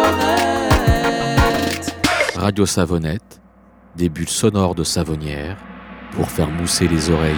Savonnette. Radio Savonnette, des bulles sonores de savonnières pour faire mousser les oreilles.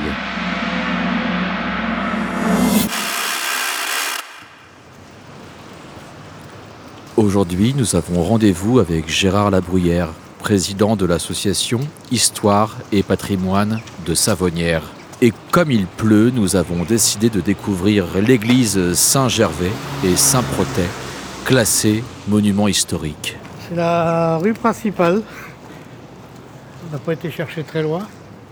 Aujourd'hui, nous avons rendez-vous avec Gérard Labruyère, président de l'association Histoire et Patrimoine de Savonnières. Et comme il pleut, nous avons décidé de découvrir l'église Saint-Gervais et Saint-Protais, classées monuments historiques. C'est la rue principale. On n'a pas été chercher très loin.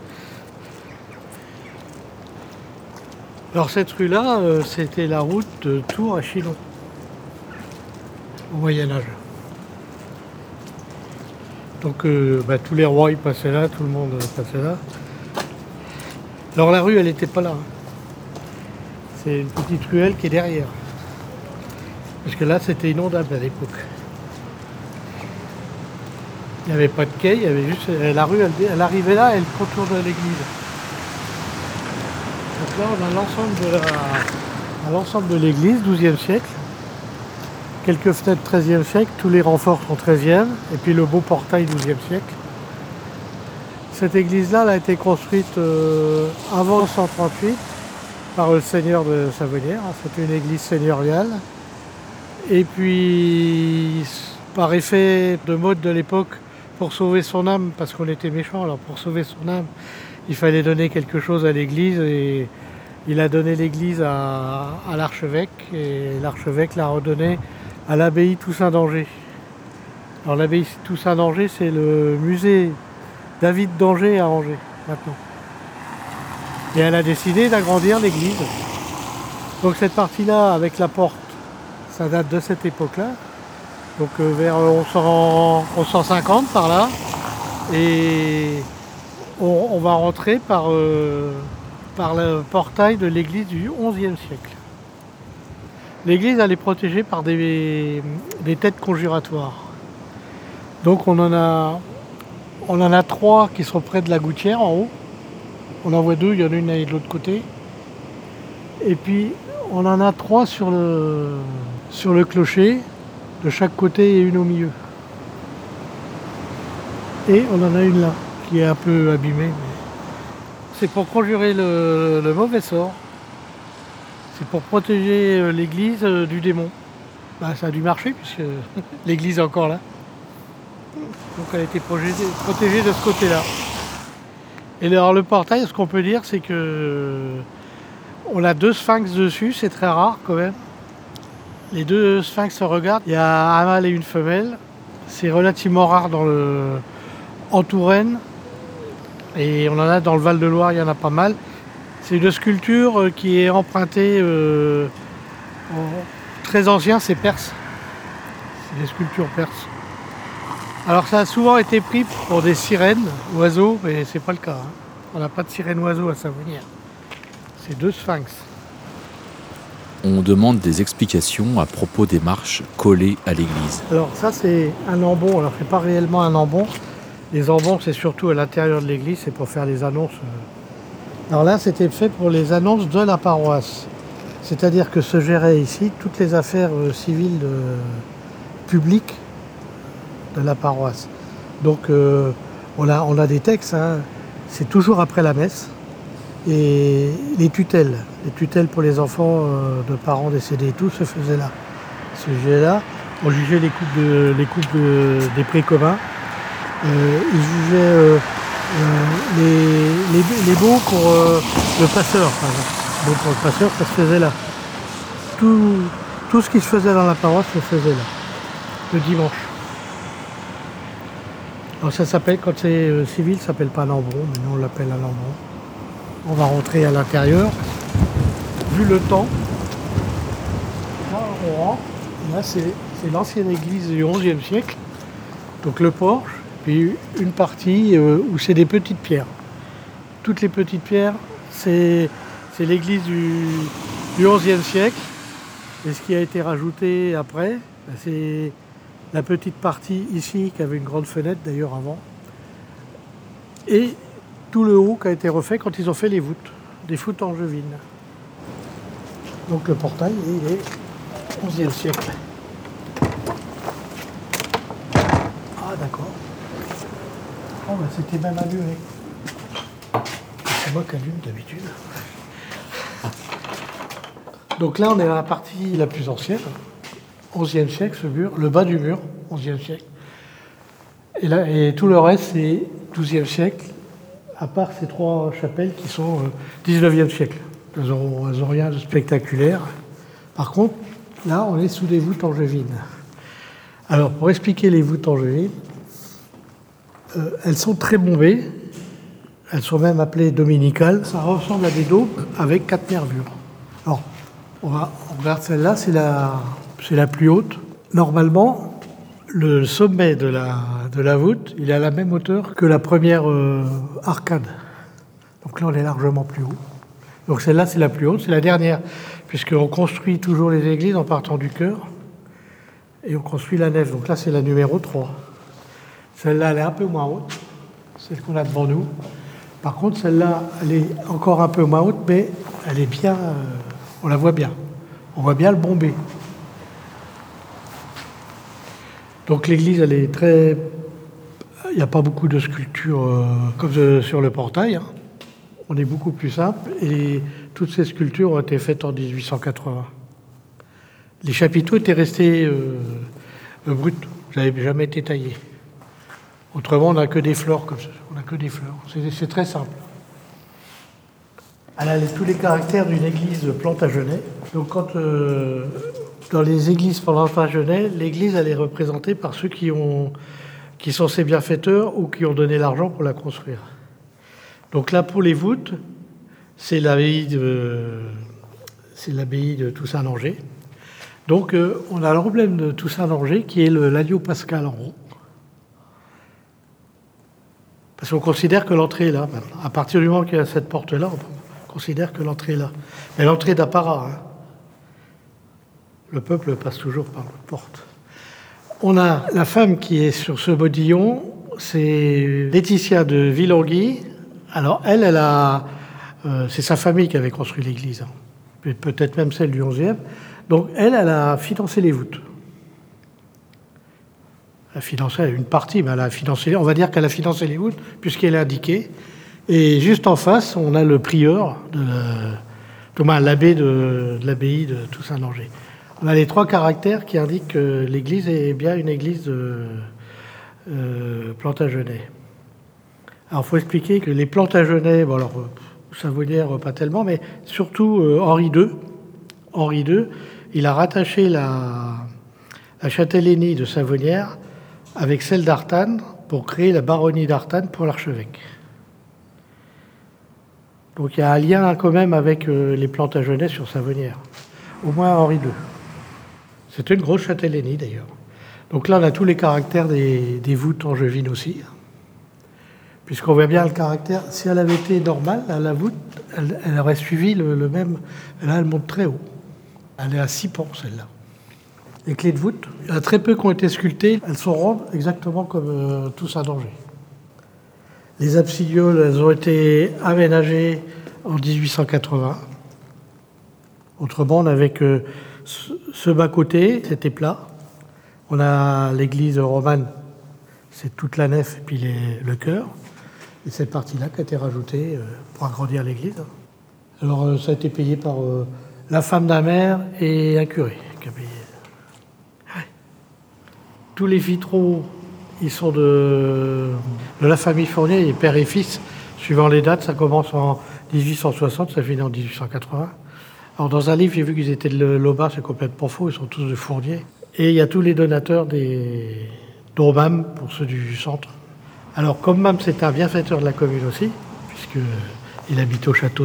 Alors cette rue-là, c'était la route de Tours à Chilon, au Moyen-Âge. Donc tous les rois ils passaient là, tout le monde passait là. Alors la rue, elle n'était pas là. C'est une petite ruelle qui est derrière. Parce que là, c'était inondable à l'époque. Il n'y avait pas de quai, il y avait juste... La rue, elle arrivait là, elle contournait l'église. Donc là, on a l'ensemble de l'église, 12e siècle. Quelques fenêtres 13e siècle, tous les renforts sont 13e. Et puis le beau portail 12e siècle. Cette église-là, elle a été construite avant 138 par le seigneur de Savonnières. C'était une église seigneuriale. Et puis, par effet de mode de l'époque, pour sauver son âme, parce qu'on était méchants, alors pour sauver son âme, il fallait donner quelque chose à l'église. Et il a donné l'église à l'archevêque. Et l'archevêque l'a redonné à l'abbaye Toussaint d'Angers. Alors l'abbaye Toussaint d'Angers, c'est le musée David d'Angers à Angers, maintenant. Et elle a décidé d'agrandir l'église. Donc cette partie-là, avec la porte, ça date de cette époque-là. Donc vers 1150 par là. Et on va rentrer par le portail de l'église du XIe siècle. L'église, elle est protégée par des têtes conjuratoires. Donc on en a 3 qui sont près de la gouttière en haut. On en voit 2, il y en a une de l'autre côté. Et puis on en a 3 sur le clocher, de chaque côté et une au milieu. Et on en a une là, qui est un peu abîmée. C'est pour conjurer le mauvais sort. C'est pour protéger l'église du démon. Ça a dû marcher puisque l'église est encore là. Donc elle a été protégée de ce côté-là. Et alors le portail, ce qu'on peut dire, c'est que on a 2 sphinx dessus, c'est très rare quand même. Les 2 sphinx se regardent, il y a un mâle et une femelle. C'est relativement rare en Touraine. Et on en a dans le Val-de-Loire, il y en a pas mal. C'est une sculpture qui est empruntée très ancien, c'est perse. C'est des sculptures perses. Alors ça a souvent été pris pour des sirènes, oiseaux, mais c'est pas le cas. On n'a pas de sirène oiseau à Savonnières. C'est 2 sphinx. On demande des explications à propos des marches collées à l'église. Alors ça c'est un ambon, alors c'est pas réellement un ambon. Les ambons c'est surtout à l'intérieur de l'église, c'est pour faire les annonces. Alors là c'était fait pour les annonces de la paroisse. C'est-à-dire que se géraient ici toutes les affaires civiles publiques de la paroisse. Donc on a des textes, c'est toujours après la messe. Et les tutelles pour les enfants de parents décédés et tout se faisaient là. On jugeait les couples des prés communs. Ils jugeaient les baux pour le passeur, par exemple. Les baux pour le passeur, ça se faisait là. Tout ce qui se faisait dans la paroisse se faisait là, le dimanche. Alors ça s'appelle, quand c'est civil, ça s'appelle pas un ambon, mais nous on l'appelle un ambon. On va rentrer à l'intérieur. Vu le temps, là on rentre. Là c'est l'ancienne église du XIe siècle. Donc le porche, puis une partie où c'est des petites pierres. Toutes les petites pierres, c'est l'église du XIe siècle. Et ce qui a été rajouté après, c'est la petite partie ici qui avait une grande fenêtre d'ailleurs avant. Et tout le haut qui a été refait quand ils ont fait les voûtes, des voûtes angevines. Donc le portail, il est 11e siècle. Ah d'accord. Oh bah c'était même allumé. C'est moi qui allume d'habitude. Donc là on est dans la partie la plus ancienne, 11e siècle ce mur, le bas du mur, 11e siècle. Et tout le reste c'est 12e siècle, à part ces 3 chapelles qui sont 19e siècle. Elles n'ont rien de spectaculaire. Par contre, là on est sous des voûtes angevines. Alors pour expliquer les voûtes angevines, elles sont très bombées, elles sont même appelées dominicales. Ça ressemble à des dômes avec 4 nervures. Alors, on regarde celle-là, c'est la plus haute. Normalement, le sommet de la voûte, il est à la même hauteur que la première arcade. Donc là, on est largement plus haut. Donc celle-là, c'est la plus haute, c'est la dernière, puisqu'on construit toujours les églises en partant du chœur, et on construit la nef. Donc là, c'est la numéro 3. Celle-là, elle est un peu moins haute, celle qu'on a devant nous. Par contre, celle-là, elle est encore un peu moins haute, mais elle est bien... on la voit bien. On voit bien le bombé. Donc l'église, elle est très... Il n'y a pas beaucoup de sculptures comme sur le portail. Hein. On est beaucoup plus simple. Et toutes ces sculptures ont été faites en 1880. Les chapiteaux étaient restés bruts. Ils n'avaient jamais été taillés. Autrement, on n'a que des fleurs comme ça. On n'a que des fleurs. C'est très simple. Elle a tous les caractères d'une église Plantagenet. Donc, dans les églises Plantagenet, l'église elle est représentée par ceux qui sont ses bienfaiteurs ou qui ont donné l'argent pour la construire. Donc là, pour les voûtes, c'est l'abbaye de Toussaint-Langer. Donc, on a l'emblème de Toussaint-Langer qui est l'agneau pascal en rond. Parce qu'on considère que l'entrée est là. À partir du moment qu'il y a cette porte-là, on considère que l'entrée est là. Mais l'entrée d'apparat. Hein. Le peuple passe toujours par l'autre porte. On a la femme qui est sur ce modillon, c'est Laetitia de Villanguy. Alors c'est sa famille qui avait construit l'église. Hein. Peut-être même celle du 11e. Donc elle a financé les voûtes. Elle a financé une partie, mais on va dire qu'elle a financé les voûtes, puisqu'elle est indiquée. Et juste en face, on a le prieur, l'abbé de l'abbaye de Toussaint-Langer. On a les 3 caractères qui indiquent que l'église est bien une église Plantagenet. Alors, il faut expliquer que les Plantagenets, Savonnières, pas tellement, mais surtout Henri II, il a rattaché la châtellenie de Savonnières avec celle d'Artanne pour créer la baronnie d'Artanne pour l'archevêque. Donc il y a un lien quand même avec les Plantagenets sur Savonnières, au moins Henri II. C'était une grosse châtellenie d'ailleurs. Donc là on a tous les caractères des voûtes angevines aussi, puisqu'on voit bien le caractère. Si elle avait été normale, la voûte, elle aurait suivi le même. Là elle monte très haut. Elle est à 6 pans celle-là. Les clés de voûte, il y en a très peu qui ont été sculptées. Elles sont rondes, exactement comme Toussaint-Langer. Les absidioles, elles ont été aménagées en 1880. Autrement, on avait que ce bas-côté, c'était plat. On a l'église romane, c'est toute la nef et puis le chœur. Et cette partie-là qui a été rajoutée pour agrandir l'église. Alors, ça a été payé par la femme d'un maire et un curé qui a payé. Tous les vitraux, ils sont de la famille Fournier, et père et fils, suivant les dates. Ça commence en 1860, ça finit en 1880. Alors dans un livre, j'ai vu qu'ils étaient de Loba, c'est complètement faux, ils sont tous de Fournier. Et il y a tous les donateurs dont Mam, pour ceux du centre. Alors comme Mam, c'est un bienfaiteur de la commune aussi, puisqu'il habite au château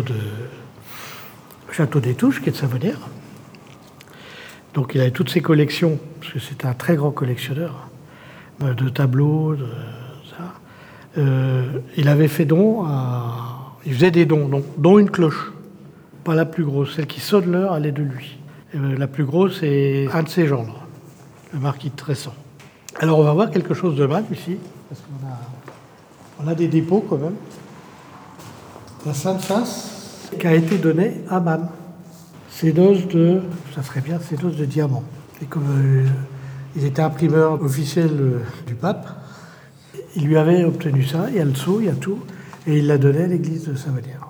des Touches, qui est de Savonnières. Donc il avait toutes ses collections, parce que c'était un très grand collectionneur de tableaux, ça. Il avait fait il faisait des dons, dont une cloche, pas la plus grosse, celle qui sonne l'heure, elle est de lui. La plus grosse, c'est un de ses gendres, le marquis de Tressan. Alors on va voir quelque chose de mal ici, parce qu'on a des dépôts quand même. La Sainte Face qui a été donnée à Mam. C'est doses de diamants. Et comme ils étaient imprimeurs officiels du pape, Il lui avait obtenu ça, il y a le sceau, il y a tout, et il l'a donné à l'église de Savonnières.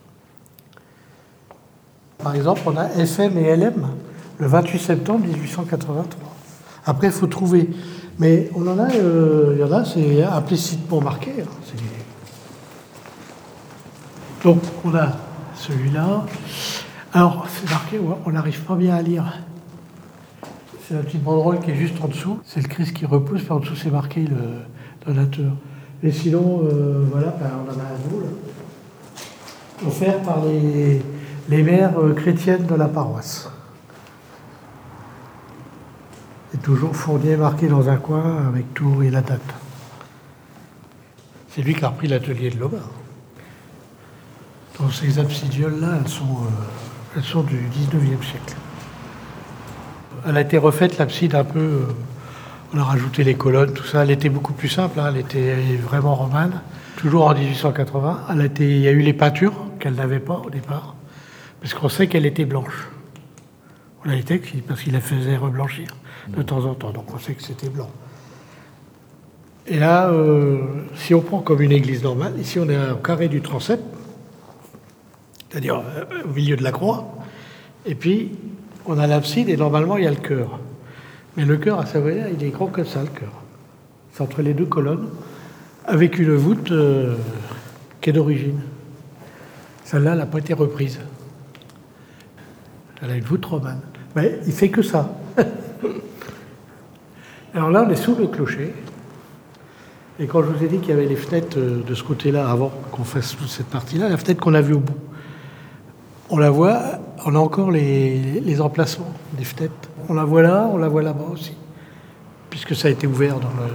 Par exemple, on a FM et LM le 28 septembre 1883. Après, il faut trouver. Mais on en a, il y en a, c'est implicitement marqué. Hein, donc, on a celui-là. Alors, c'est marqué, on n'arrive pas bien à lire. C'est la petite banderole qui est juste en dessous. C'est le Christ qui repousse, puis en dessous, c'est marqué le donateur. Et sinon, voilà, on en a un nous, là. Offert par les mères chrétiennes de la paroisse. C'est toujours Fournier marqué dans un coin avec tout et la date. C'est lui qui a repris l'atelier de Loba. Donc ces absidioles-là, elles sont du 19e siècle. Elle a été refaite, l'abside, un peu. On a rajouté les colonnes, tout ça. Elle était beaucoup plus simple, hein, elle était vraiment romane. Toujours en 1880. Il y a eu les peintures qu'elle n'avait pas au départ, parce qu'on sait qu'elle était blanche. On l'a été parce qu'il la faisait reblanchir de temps en temps, donc on sait que c'était blanc. Et là, si on prend comme une église normale, ici on est au carré du transept, c'est-à-dire au milieu de la croix, et puis on a l'abside et normalement il y a le chœur. Mais le chœur à Savonnières, il est grand comme ça, le chœur. C'est entre les deux colonnes, avec une voûte qui est d'origine. Celle-là, elle n'a pas été reprise. Elle a une voûte romane. Mais il fait que ça. Alors là, on est sous le clocher. Et quand je vous ai dit qu'il y avait les fenêtres de ce côté-là, avant qu'on fasse toute cette partie-là, la fenêtre qu'on a vue au bout, on la voit, on a encore les emplacements des fenêtres. On la voit là-bas aussi, puisque ça a été ouvert dans le...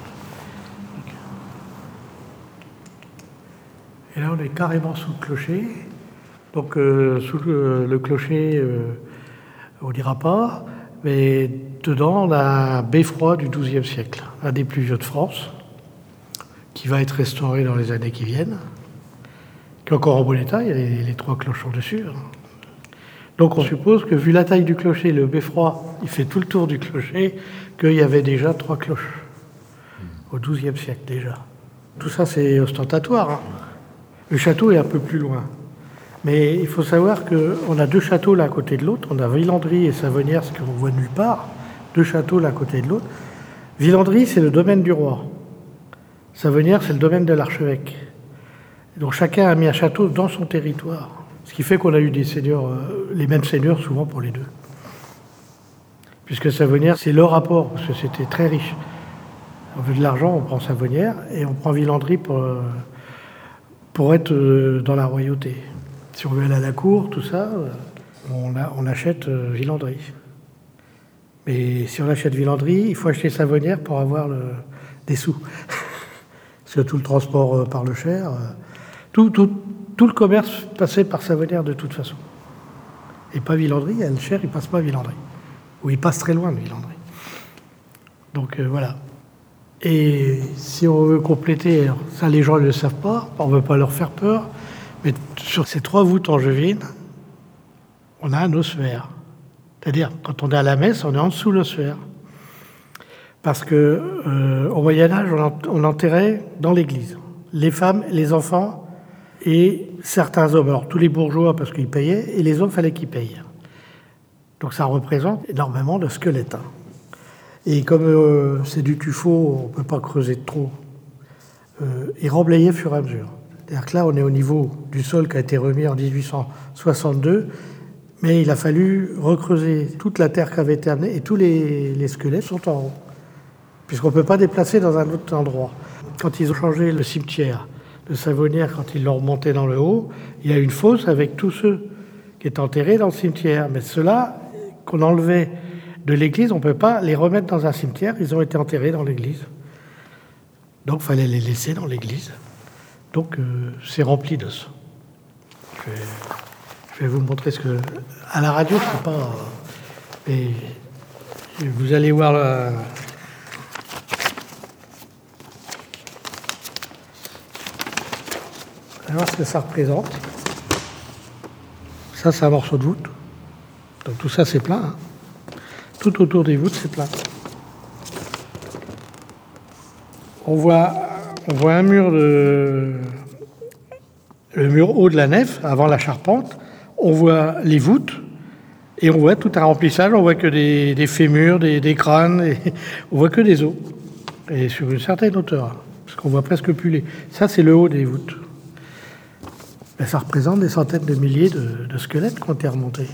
Et là, on est carrément sous le clocher. Donc, sous le clocher, on ne dira pas, mais dedans, on a un beffroi du XIIe siècle, un des plus vieux de France, qui va être restauré dans les années qui viennent, qui est encore en bon état, il y a les trois clochons dessus. Donc, on suppose que, vu la taille du clocher, le beffroi, il fait tout le tour du clocher, qu'il y avait déjà 3 cloches, au XIIe siècle déjà. Tout ça, c'est ostentatoire, hein. Le château est un peu plus loin. Mais il faut savoir qu'on a 2 châteaux l'un à côté de l'autre. On a Villandry et Savonnières, ce qu'on voit nulle part. 2 châteaux l'un à côté de l'autre. Villandry, c'est le domaine du roi. Savonnières, c'est le domaine de l'archevêque. Donc chacun a mis un château dans son territoire. Ce qui fait qu'on a eu des seigneurs, les mêmes seigneurs souvent pour les deux. Puisque Savonnières, c'est le rapport, parce que c'était très riche. On veut de l'argent, on prend Savonnières, et on prend Villandry pour être dans la royauté. Si on veut aller à la cour, tout ça, on achète Villandry. Mais si on achète Villandry, il faut acheter Savonnières pour avoir des sous. Parce que tout le transport par le Cher, tout le commerce passait par Savonnières de toute façon. Et pas Villandry, le Cher, il passe pas Villandry. Ou il passe très loin de Villandry. Donc voilà. Et si on veut compléter, ça les gens ne le savent pas, on ne veut pas leur faire peur, mais sur ces 3 voûtes angevines, on a un ossuaire. C'est-à-dire, quand on est à la messe, on est en dessous de l'ossuaire. Parce que au Moyen-Âge, on enterrait dans l'église les femmes, les enfants et certains hommes. Alors tous les bourgeois, parce qu'ils payaient, et les hommes, fallait qu'ils payent. Donc ça représente énormément de squelettes. Et comme c'est du tuffeau, on ne peut pas creuser de trop. Et remblayer au fur et à mesure. C'est-à-dire que là, on est au niveau du sol qui a été remis en 1862, mais il a fallu recreuser toute la terre qui avait été amenée, et tous les squelettes sont en haut, puisqu'on ne peut pas déplacer dans un autre endroit. Quand ils ont changé le cimetière de Savonnières, quand ils l'ont remonté dans le haut, il y a une fosse avec tous ceux qui étaient enterrés dans le cimetière. Mais ceux-là, qu'on enlevait de l'église, on ne peut pas les remettre dans un cimetière, ils ont été enterrés dans l'église. Donc il fallait les laisser dans l'église. Donc c'est rempli d'os. Je vais vous montrer ce que... À la radio, c'est pas... Mais vous allez voir... Allez voir ce que ça représente. Ça, c'est un morceau de voûte. Donc tout ça, c'est plein. Hein. Tout autour des voûtes, c'est plein. On voit on voit un mur le mur haut de la nef, avant la charpente. On voit les voûtes et on voit tout un remplissage. On voit que des fémurs, des crânes, on voit que des os. Et sur une certaine hauteur, parce qu'on voit presque plus les... Ça, c'est le haut des voûtes. Ben, ça représente des centaines de milliers de squelettes qui ont été remontés.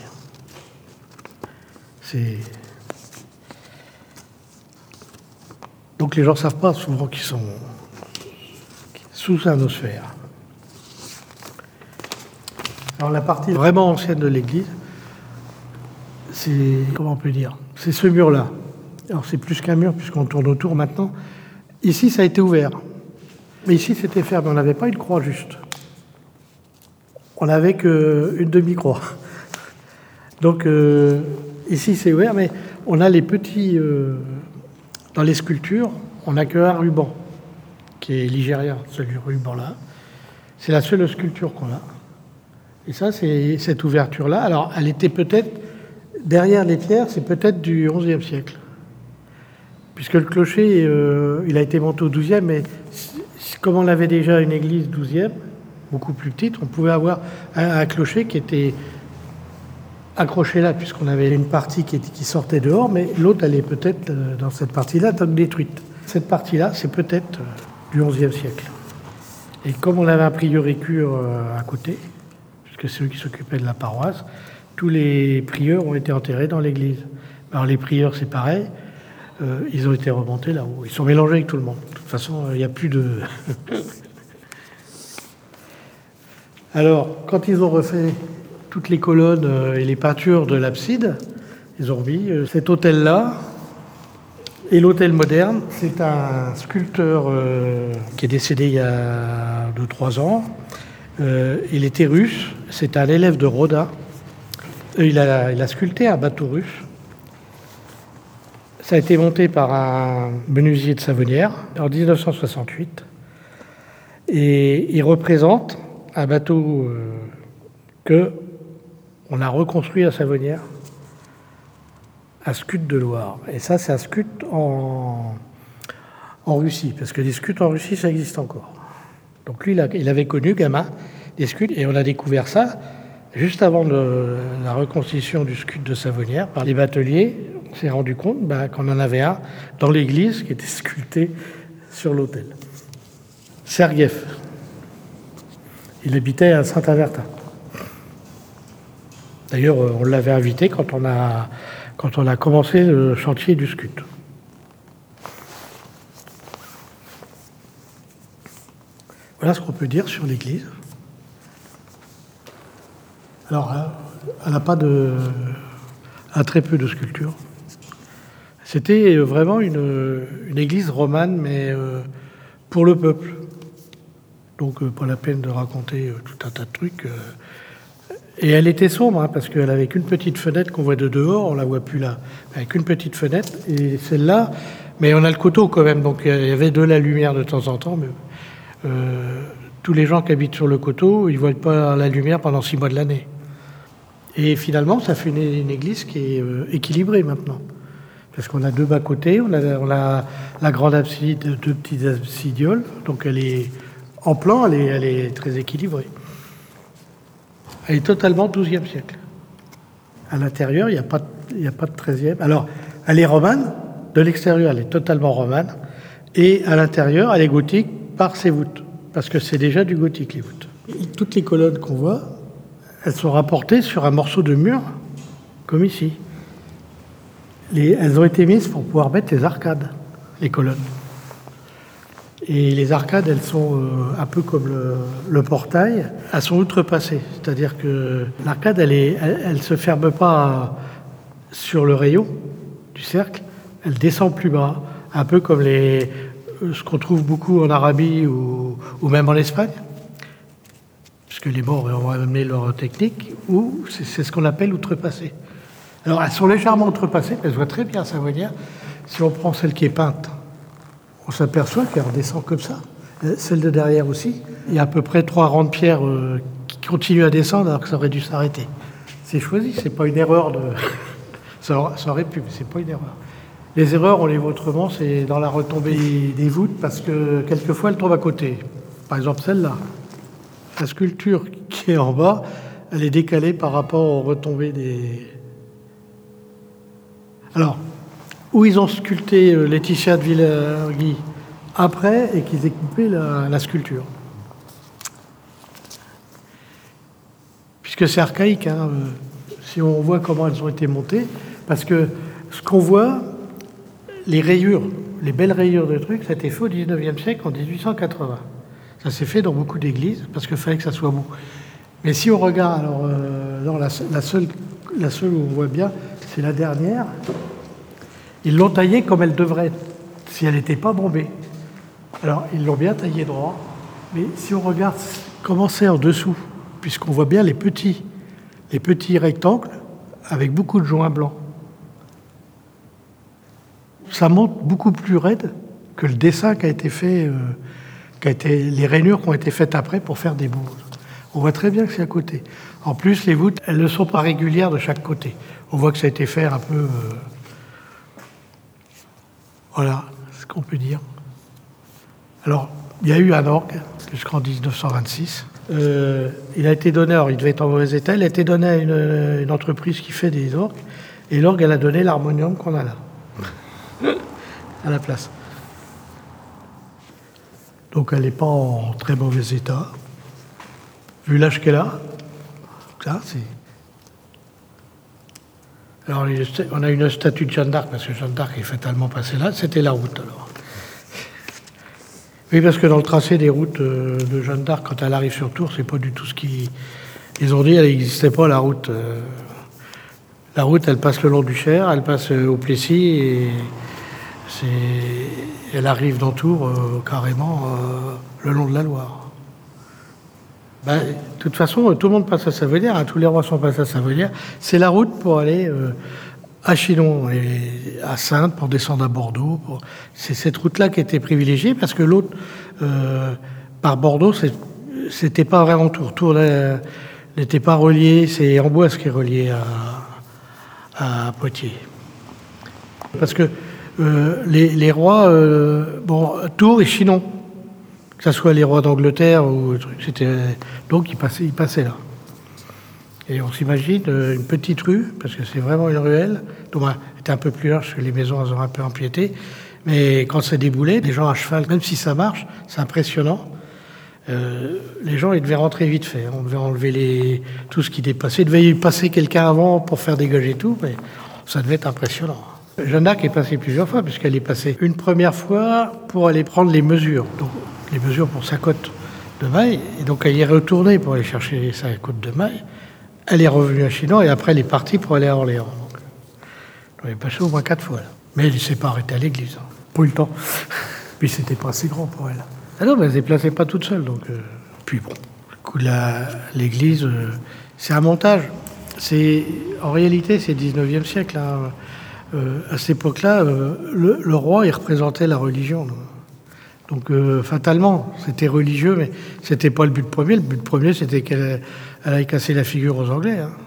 Donc les gens ne savent pas souvent qu'ils sont sous un ossuaire. Alors la partie vraiment ancienne de l'église, c'est, comment on peut dire, c'est ce mur-là. Alors c'est plus qu'un mur puisqu'on tourne autour maintenant. Ici ça a été ouvert, mais ici c'était fermé, on n'avait pas une croix juste. On n'avait qu'une demi-croix. Donc ici c'est ouvert, mais on a les petits... dans les sculptures, on n'a qu'un ruban, qui est ligérien, ce ruban-là. C'est la seule sculpture qu'on a. Et ça, c'est cette ouverture-là. Alors, elle était peut-être, derrière les pierres, c'est peut-être du XIe siècle. Puisque le clocher, il a été monté au XIIe, mais comme on avait déjà une église XIIe, beaucoup plus petite, on pouvait avoir un clocher qui était accroché là, puisqu'on avait une partie qui sortait dehors, mais l'autre, elle est peut-être dans cette partie-là, détruite. Cette partie-là, c'est peut-être du XIe siècle. Et comme on avait un prieur cure à côté, puisque c'est eux qui s'occupaient de la paroisse, tous les prieurs ont été enterrés dans l'église. Alors les prieurs, c'est pareil, ils ont été remontés là-haut. Ils sont mélangés avec tout le monde. De toute façon, il n'y a plus de... Alors, quand ils ont refait toutes les colonnes et les peintures de l'abside, ils ont mis cet autel-là. Et l'autel moderne, c'est un sculpteur qui est décédé il y a 2-3 ans. Il était russe, c'est un élève de Rodin. Il a sculpté un bateau russe. Ça a été monté par un menuisier de Savonnières en 1968. Et il représente un bateau qu'on a reconstruit à Savonnières, un scut de Loire. Et ça, c'est un scut en Russie, parce que les scuts en Russie, ça existe encore. Donc lui, il avait connu, gamin, des scuts, et on a découvert ça juste avant la reconstitution du scut de Savonnières par les bateliers. On s'est rendu compte qu'on en avait un dans l'église qui était sculpté sur l'autel. Sergueïev. Il habitait à Saint-Avertin. D'ailleurs, on l'avait invité quand on a commencé le chantier du scut. Voilà ce qu'on peut dire sur l'église. Alors, elle n'a pas très peu de sculptures. C'était vraiment une église romane, mais pour le peuple. Donc, pas la peine de raconter tout un tas de trucs. Et elle était sombre, parce qu'elle avait qu'une petite fenêtre qu'on voit de dehors, on la voit plus là. Avec une petite fenêtre, et celle-là, mais on a le coteau quand même, donc il y avait de la lumière de temps en temps. Mais, tous les gens qui habitent sur le coteau, ils ne voient pas la lumière pendant 6 mois de l'année. Et finalement, ça fait une église qui est équilibrée maintenant. Parce qu'on a 2 bas-côtés, on a la grande abside, 2 petites absidioles, donc elle est en plan, elle est très équilibrée. Elle est totalement 12e siècle. À l'intérieur, il n'y a pas de 13e. Alors, elle est romane, de l'extérieur, elle est totalement romane, et à l'intérieur, elle est gothique par ses voûtes, parce que c'est déjà du gothique, les voûtes. Toutes les colonnes qu'on voit, elles sont rapportées sur un morceau de mur, comme ici. Elles ont été mises pour pouvoir mettre les arcades, les colonnes. Et les arcades, elles sont un peu comme le portail, elles sont outrepassées. C'est-à-dire que l'arcade, elle se ferme pas sur le rayon du cercle, elle descend plus bas, un peu comme ce qu'on trouve beaucoup en Arabie ou même en Espagne, puisque les morts ont amené leur technique, ou c'est ce qu'on appelle outrepassé. Alors, elles sont légèrement outrepassées, mais elles se voient très bien à Savonnières. Si on prend celle qui est peinte, on s'aperçoit qu'elle redescend comme ça. Celle de derrière aussi. Il y a à peu près 3 rangs de pierre qui continuent à descendre alors que ça aurait dû s'arrêter. C'est choisi, c'est pas une erreur de... ça aurait pu, mais c'est pas une erreur. Les erreurs, on les voit autrement, c'est dans la retombée des voûtes, parce que quelquefois, elles tombent à côté. Par exemple, celle-là. La sculpture qui est en bas, elle est décalée par rapport aux retombées des... Alors, où ils ont sculpté Laetitia de Villarguy après et qu'ils aient coupé la sculpture. Puisque c'est archaïque, hein, si on voit comment elles ont été montées, parce que ce qu'on voit, les rayures, les belles rayures de trucs, ça a été fait au 19e siècle, en 1880. Ça s'est fait dans beaucoup d'églises, parce qu'il fallait que ça soit beau. Mais si on regarde, alors, non, la seule où on voit bien, c'est la dernière. Ils l'ont taillée comme elle devrait être, si elle n'était pas bombée. Alors, ils l'ont bien taillée droit, mais si on regarde comment c'est en dessous, puisqu'on voit bien les petits rectangles avec beaucoup de joints blancs. Ça monte beaucoup plus raide que le dessin qui a été fait, les rainures qui ont été faites après pour faire des bouts. On voit très bien que c'est à côté. En plus, les voûtes, elles ne sont pas régulières de chaque côté. On voit que ça a été fait un peu... Voilà ce qu'on peut dire. Alors, il y a eu un orgue jusqu'en 1926. Il a été donné, alors il devait être en mauvais état, il a été donné à une entreprise qui fait des orgues, et l'orgue, elle a donné l'harmonium qu'on a là, à la place. Donc elle n'est pas en très mauvais état. Vu l'âge qu'elle a, ça c'est... Alors on a une statue de Jeanne d'Arc, parce que Jeanne d'Arc est fatalement passée là, c'était la route alors. Oui, parce que dans le tracé des routes de Jeanne d'Arc, quand elle arrive sur Tours, c'est pas du tout ce qui... Ils ont dit elle n'existait pas, la route. La route, elle passe le long du Cher, elle passe au Plessis, et elle arrive dans Tours carrément le long de la Loire. Ben, de toute façon, tout le monde passe à Savonnières, hein, tous les rois sont passés à Savonnières. C'est la route pour aller à Chinon et à Saintes, pour descendre à Bordeaux. C'est cette route-là qui était privilégiée, parce que l'autre, par Bordeaux, c'était pas vraiment Tours. Tours n'était pas relié, c'est Amboise qui est relié à Poitiers. Parce que les rois, Tours et Chinon, que ce soit les rois d'Angleterre ou donc ils passaient là. Et on s'imagine une petite rue, parce que c'est vraiment une ruelle, donc elle était un peu plus large, parce que les maisons elles ont un peu empiété, mais quand c'est déboulé, les gens à cheval, même si ça marche, c'est impressionnant. Les gens, ils devaient rentrer vite fait. On devait enlever tout ce qui dépassait. Il devait y passer quelqu'un avant pour faire dégager tout, mais ça devait être impressionnant. Jeanne d'Arc est passée plusieurs fois, puisqu'elle est passée une première fois pour aller prendre les mesures. Donc, les mesures pour sa côte de maille. Et donc, elle y est retournée pour aller chercher sa côte de maille. Elle est revenue à Chinon et après, elle est partie pour aller à Orléans. Donc, elle est passée au moins 4 fois. Là. Mais elle ne s'est pas arrêtée à l'église. Hein. Pas eu le temps. Puis, c'était pas assez grand pour elle. Ah non, mais elle ne se déplaçait pas toute seule. Donc, puis bon, du coup, l'église, c'est un montage. En réalité, c'est le 19e siècle. Hein. À cette époque-là, le roi, il représentait la religion. Donc, fatalement, c'était religieux, mais c'était pas le but premier. Le but premier, c'était qu'elle aille casser la figure aux Anglais. Hein.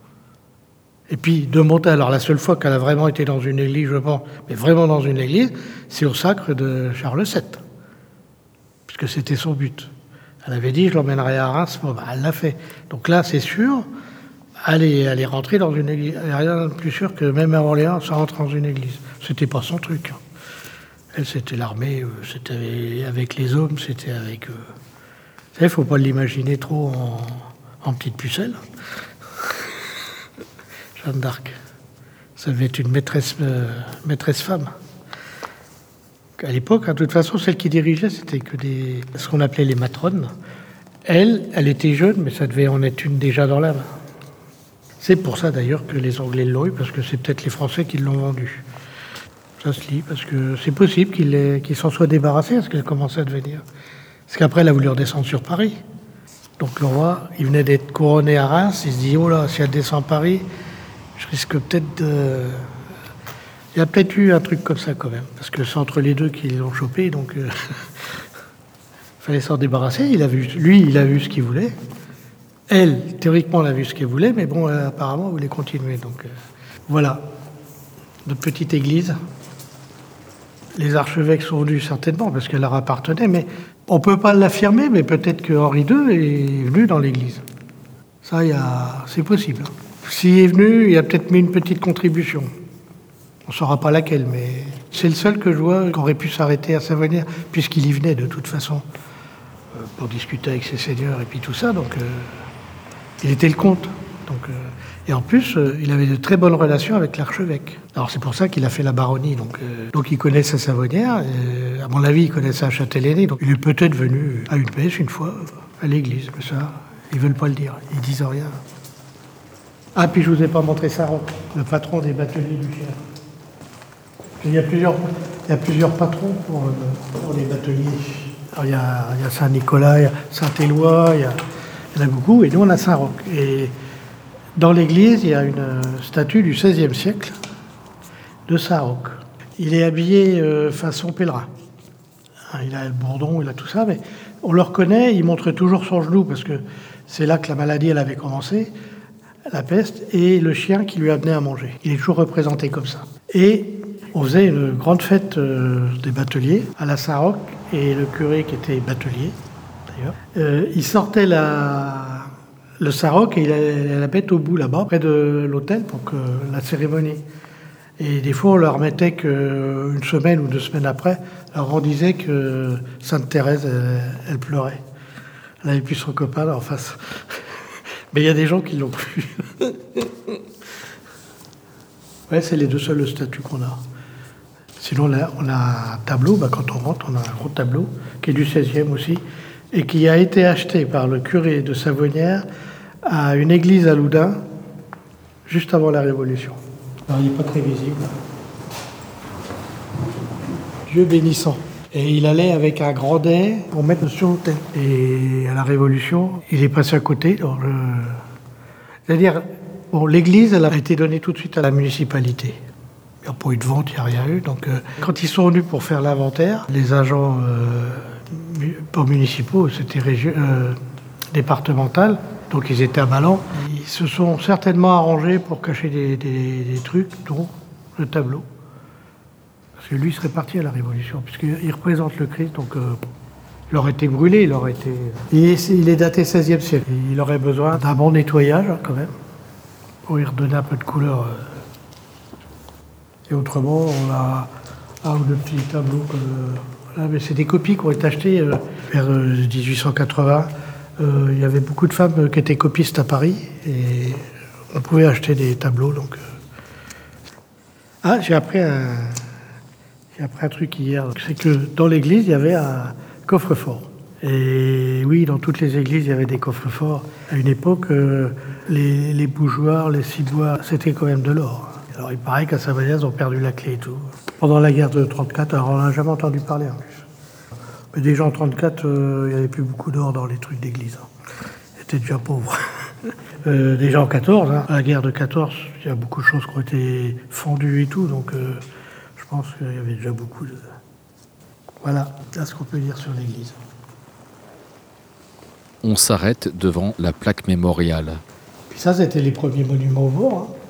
Et puis, de monter. Alors, la seule fois qu'elle a vraiment été dans une église, je pense, mais vraiment dans une église, c'est au sacre de Charles VII. Puisque c'était son but. Elle avait dit, je l'emmènerai à Reims. Bon, elle l'a fait. Donc là, c'est sûr, elle est rentrée dans une église. Il n'y a rien de plus sûr que même à Orléans, ça rentre dans une église. C'était pas son truc. Hein. Elle, c'était l'armée, c'était avec les hommes, c'était avec... Vous savez, il ne faut pas l'imaginer trop en petite pucelle. Jeanne d'Arc. Ça devait être une maîtresse femme. À l'époque, hein, de toute façon, celle qui dirigeait, c'était que ce qu'on appelait les matrones. Elle était jeune, mais ça devait en être une déjà dans l'âme. C'est pour ça, d'ailleurs, que les Anglais l'ont eu, parce que c'est peut-être les Français qui l'ont vendue. Ça se lit, parce que c'est possible qu'ils s'en soient débarrassés, parce qu'elle commençait à devenir... Parce qu'après, elle a voulu redescendre sur Paris. Donc le roi, il venait d'être couronné à Reims, il se dit, oh là, si elle descend à Paris, je risque peut-être de... Il y a peut-être eu un truc comme ça quand même, parce que c'est entre les deux qu'ils l'ont chopé, donc il fallait s'en débarrasser. Il a vu ce qu'il voulait. Elle, théoriquement, elle a vu ce qu'elle voulait, mais bon, apparemment, elle voulait continuer. Donc voilà, notre petite église. Les archevêques sont venus certainement parce qu'elle leur appartenait, mais on ne peut pas l'affirmer, mais peut-être que Henri II est venu dans l'église. Ça, c'est possible. S'il est venu, il a peut-être mis une petite contribution. On ne saura pas laquelle, mais c'est le seul que je vois qui aurait pu s'arrêter à Savonnières, puisqu'il y venait de toute façon, pour discuter avec ses seigneurs et puis tout ça. Donc, il était le comte. Et en plus, il avait de très bonnes relations avec l'archevêque. Alors c'est pour ça qu'il a fait la baronnie. Donc il connaissait Savonnières. À mon avis, il connaissait Châtellenie. Donc il est peut-être venu à une messe une fois à l'église. Mais ça, ils ne veulent pas le dire. Ils disent rien. Ah, puis je ne vous ai pas montré Saroc, le patron des bateliers du Cher. Il y a plusieurs patrons pour les bateliers. Alors, il y a Saint-Nicolas, il y a Saint-Éloi, il y en a beaucoup. Et nous, on a Saint-Roch. Et dans l'église, il y a une statue du XVIe siècle de Saint-Roch. Il est habillé façon pèlerin. Il a le bourdon, il a tout ça, mais on le reconnaît, il montre toujours son genou, parce que c'est là que la maladie, elle avait commencé, la peste, et le chien qui lui amenait à manger. Il est toujours représenté comme ça. Et on faisait une grande fête des bateliers à la Saint-Roch, et le curé qui était batelier, d'ailleurs, il sortait le Saint-Roch et il allait la bête au bout là-bas, près de l'hôtel, pour que la cérémonie. Et des fois, on leur mettait qu'une semaine ou 2 semaines après, alors on disait que Sainte Thérèse, elle pleurait. Elle avait plus son copain là, en face. Mais il y a des gens qui l'ont cru. Ouais, c'est les 2 seules statues qu'on a. Sinon, on a un tableau, quand on rentre, on a un gros tableau, qui est du XVIe aussi, et qui a été acheté par le curé de Savonnières à une église à Loudun, juste avant la Révolution. Alors, il n'est pas très visible. Dieu bénissant. Et il allait avec un grand dais pour mettre sur l'autel. Et à la Révolution, il est passé à côté. C'est-à-dire, l'église, elle a été donnée tout de suite à la municipalité. Il n'y a pas eu de vente, il n'y a rien eu. Donc, quand ils sont venus pour faire l'inventaire, les agents pas municipaux, c'était départemental, donc ils étaient à Malan. Ils se sont certainement arrangés pour cacher des trucs, dont le tableau. Parce que lui serait parti à la Révolution, puisqu'il représente le Christ, donc il aurait été brûlé, il est daté 16e siècle. Il aurait besoin d'un bon nettoyage, quand même, pour y redonner un peu de couleur. Et autrement, on a un ou 2 petits tableaux. Mais c'est des copies qui ont été achetées vers 1880. Il y avait beaucoup de femmes qui étaient copistes à Paris et on pouvait acheter des tableaux. Donc, j'ai appris un truc hier. C'est que dans l'église, il y avait un coffre-fort. Et oui, dans toutes les églises, il y avait des coffres-forts. À une époque, les bougeoirs, les ciboires, c'était quand même de l'or. Alors il paraît qu'à Savonnières, ils ont perdu la clé et tout. Pendant la guerre de 1934, alors on n'a jamais entendu parler en plus. Mais déjà en 1934, il n'y avait plus beaucoup d'or dans les trucs d'église. Ils étaient déjà pauvres. Déjà en 1914, à la guerre de 1914, il y a beaucoup de choses qui ont été fondues et tout, donc je pense qu'il y avait déjà beaucoup de... Voilà, c'est ce qu'on peut dire sur l'église. On s'arrête devant la plaque mémoriale. Puis ça, c'était les premiers monuments au bourg, hein.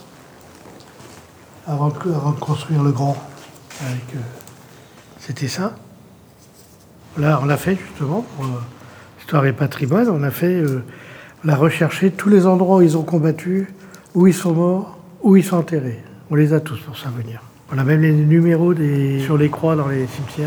Avant de construire le grand. C'était ça. Là, on l'a fait justement pour Histoire et Patrimoine. On a recherché tous les endroits où ils ont combattu, où ils sont morts, où ils sont enterrés. On les a tous pour Savonnières. On a même les numéros sur les croix dans les cimetières.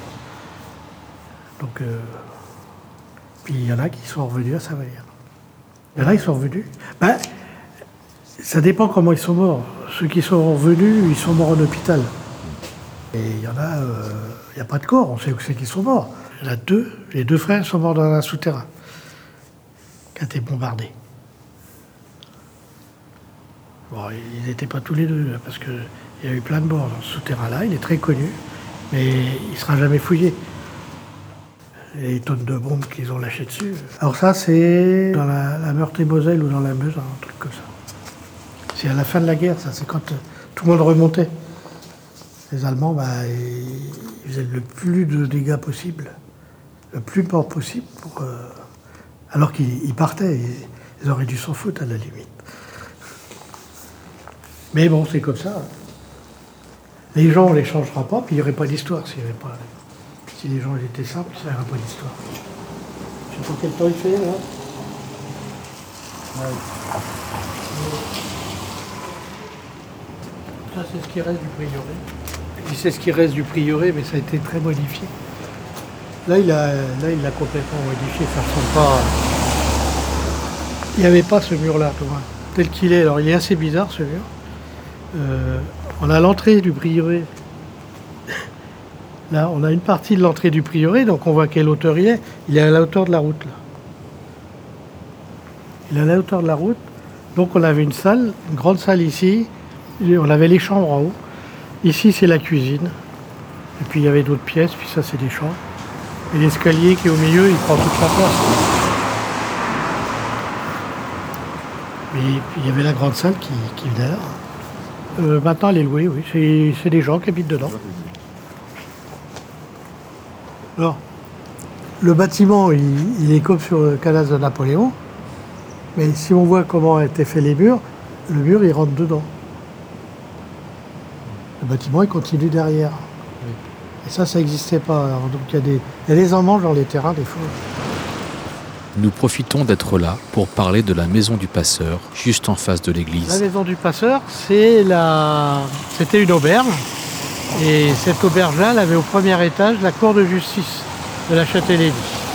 Puis il y en a qui sont revenus à Savonnières. Il y en a qui sont revenus. Ça dépend comment ils sont morts. Ceux qui sont revenus, ils sont morts en hôpital. Et il y en a, il n'y a pas de corps, on sait où c'est qu'ils sont morts. Il y en a 2, les 2 frères sont morts dans un souterrain qui a été bombardé. Bon, ils n'étaient pas tous les 2, parce qu'il y a eu plein de morts dans ce souterrain-là, il est très connu, mais il ne sera jamais fouillé. Les tonnes de bombes qu'ils ont lâchées dessus. Alors ça, c'est dans la Meurthe-et-Moselle ou dans la Meuse, un truc comme ça. C'est à la fin de la guerre, ça, c'est quand tout le monde remontait. Les Allemands, ils faisaient le plus de dégâts possible, le plus mort possible, alors qu'ils partaient. Ils auraient dû s'en foutre à la limite. Mais bon, c'est comme ça. Les gens, on ne les changera pas, puis il n'y aurait pas d'histoire s'il y avait pas. Si les gens étaient simples, ça n'y aurait pas d'histoire. Je sais pas quel temps il fait, là. Ouais. Ça, c'est ce qui reste du prieuré. Je dis c'est ce qui reste du prieuré, mais ça a été très modifié. Là, il l'a complètement modifié. Ça ressemble pas. Il n'y avait pas ce mur-là, tu vois, tel qu'il est. Alors, il est assez bizarre, ce mur. On a l'entrée du prieuré. Là, on a une partie de l'entrée du prieuré, donc on voit quelle hauteur il est. Il est à la hauteur de la route, là. Il est à la hauteur de la route. Donc, on avait une salle, une grande salle ici. On avait les chambres en haut. Ici, c'est la cuisine. Et puis, il y avait d'autres pièces, puis ça, c'est des chambres. Et l'escalier qui est au milieu, il prend toute la place. Et puis, il y avait la grande salle qui venait là. Maintenant, elle est louée, oui. C'est des gens qui habitent dedans. Alors, le bâtiment, il est comme sur le Calas de Napoléon. Mais si on voit comment ont été faits les murs, le mur, il rentre dedans. Le bâtiment, il continue derrière. Oui. Et ça n'existait pas. Alors, donc, il y a des emmanches dans les terrains, des fois. Nous profitons d'être là pour parler de la maison du passeur, juste en face de l'église. La maison du passeur, c'était une auberge. Et cette auberge-là, elle avait au premier étage la cour de justice de la Châtellenie.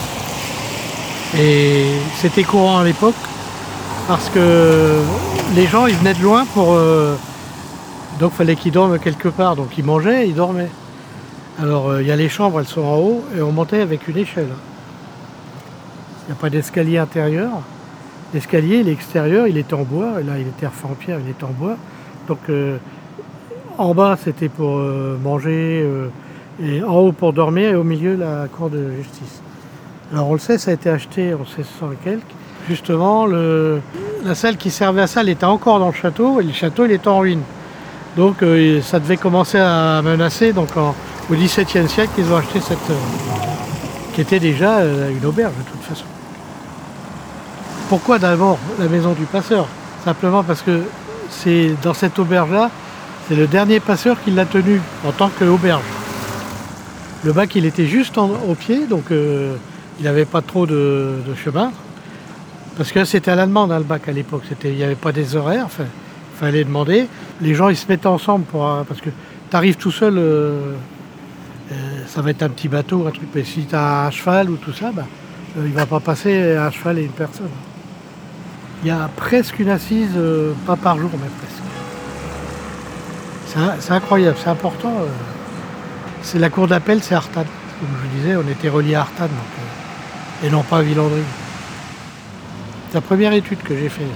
Et c'était courant à l'époque, parce que les gens, ils venaient de loin pour... donc il fallait qu'ils dorment quelque part. Donc ils mangeaient, ils dormaient. Alors il y a les chambres, elles sont en haut, et on montait avec une échelle. Il n'y a pas d'escalier intérieur. L'escalier, l'extérieur, il était en bois. Et là, il était refait en pierre, il était en bois. Donc en bas, c'était pour manger, et en haut pour dormir, et au milieu, la cour de justice. Alors on le sait, ça a été acheté en 1600 et quelques. Justement, la salle qui servait à ça, elle était encore dans le château, et le château, il était en ruine. Donc ça devait commencer à menacer. Donc au XVIIe siècle, ils ont acheté cette... qui était déjà une auberge de toute façon. Pourquoi d'abord la maison du passeur? Simplement parce que c'est dans cette auberge-là, c'est le dernier passeur qui l'a tenu en tant qu'auberge. Le bac, il était juste au pied, donc il n'avait pas trop de chemin. Parce que c'était à la demande, hein, le bac à l'époque. Il n'y avait pas des horaires, il fallait demander. Les gens, ils se mettaient ensemble parce que tu arrives tout seul, ça va être un petit bateau, un truc. Mais si tu as un cheval ou tout ça, il ne va pas passer un cheval et une personne. Il y a presque une assise, pas par jour, mais presque. C'est incroyable, c'est important. C'est la cour d'appel, c'est Artane. Comme je disais, on était reliés à Artane, et non pas à Villandry. C'est la première étude que j'ai faite.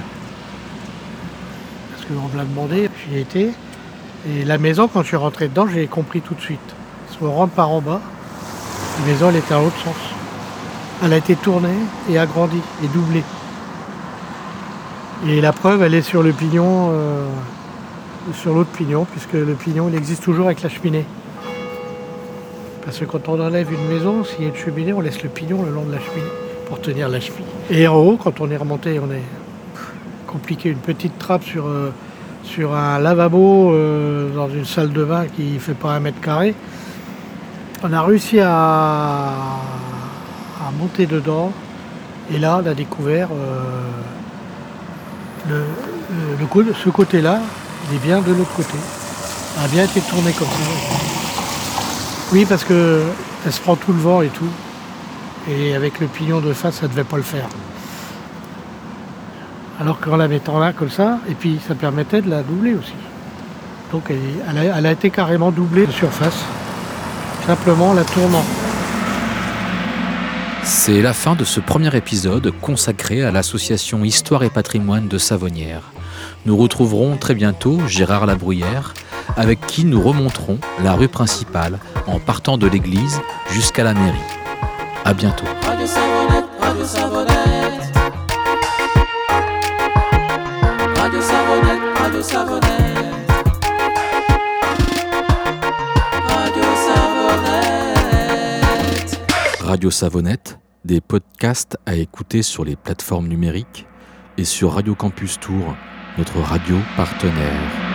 Parce qu'on me l'a demandé, j'y ai été. Et la maison, quand je suis rentré dedans, j'ai compris tout de suite. Parce qu'on rentre par en bas, la maison, elle était à l'autre sens. Elle a été tournée et agrandie et doublée. Et la preuve, elle est sur le pignon, sur l'autre pignon, puisque le pignon, il existe toujours avec la cheminée. Parce que quand on enlève une maison, s'il y a une cheminée, on laisse le pignon le long de la cheminée pour tenir la cheville. Et en haut, quand on est remonté, on est compliqué, une petite trappe sur un lavabo dans une salle de bain qui ne fait pas 1 mètre carré. On a réussi à monter dedans, et là, on a découvert ce côté-là, il est bien de l'autre côté. Ça a bien été tourné comme ça. Oui, parce que elle se prend tout le vent et tout. Et avec le pignon de face, ça ne devait pas le faire. Alors qu'en la mettant là, comme ça, et puis ça permettait de la doubler aussi. Donc elle a été carrément doublée de surface, simplement en la tournant. C'est la fin de ce premier épisode consacré à l'association Histoire et Patrimoine de Savonnières. Nous retrouverons très bientôt Gérard Labruyère, avec qui nous remonterons la rue principale en partant de l'église jusqu'à la mairie. À bientôt. Radio Savonnette, Radio Savonnette. Radio Savonnette, Radio Savonnette. Radio Savonnette. Radio Savonnette, des podcasts à écouter sur les plateformes numériques et sur Radio Campus Tours, notre radio partenaire.